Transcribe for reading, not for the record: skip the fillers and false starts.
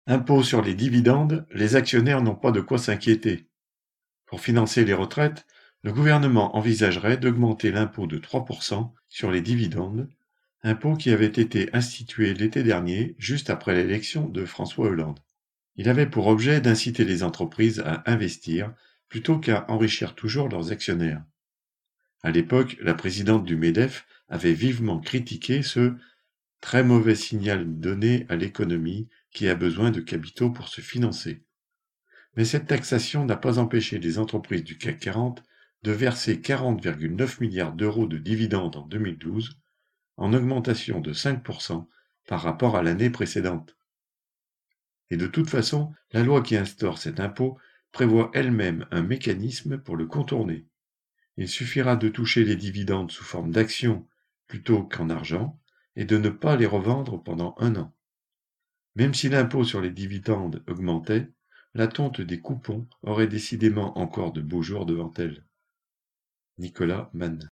Impôt sur les dividendes, les actionnaires n'ont pas de quoi s'inquiéter. Pour financer les retraites, le gouvernement envisagerait d'augmenter l'impôt de 3% sur les dividendes, impôt qui avait été institué l'été dernier, juste après l'élection de François Hollande. Il avait pour objet d'inciter les entreprises à investir plutôt qu'à enrichir toujours leurs actionnaires. À l'époque, la présidente du MEDEF avait vivement critiqué ce très mauvais signal donné à l'économie qui a besoin de capitaux pour se financer. Mais cette taxation n'a pas empêché les entreprises du CAC 40 de verser 40,9 milliards d'euros de dividendes en 2012, en augmentation de 5% par rapport à l'année précédente. Et de toute façon, la loi qui instaure cet impôt prévoit elle-même un mécanisme pour le contourner. Il suffira de toucher les dividendes sous forme d'actions plutôt qu'en argent et de ne pas les revendre pendant 1 an. Même si l'impôt sur les dividendes augmentait, la tonte des coupons aurait décidément encore de beaux jours devant elle. Nicolas Mann.